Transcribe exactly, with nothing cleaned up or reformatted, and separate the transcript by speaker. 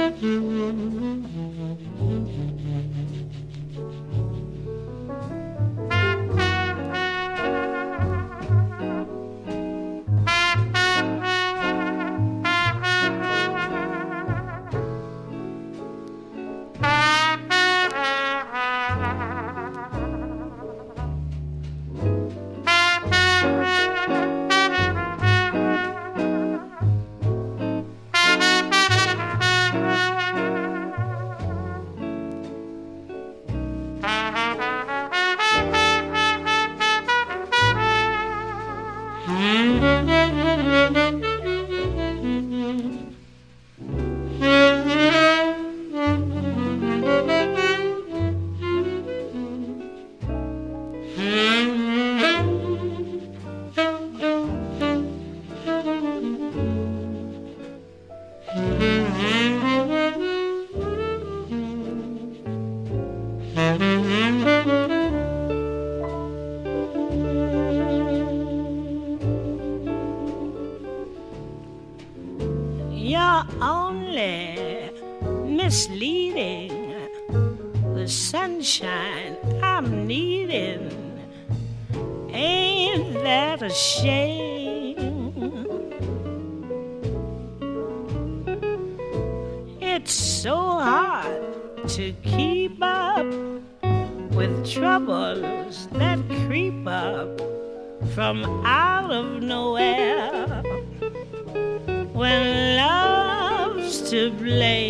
Speaker 1: You're only misleading the sunshine I'm needing. Ain't that a shame? It's so hard to keep up with troubles that creep up from out of nowhere when love's to blame.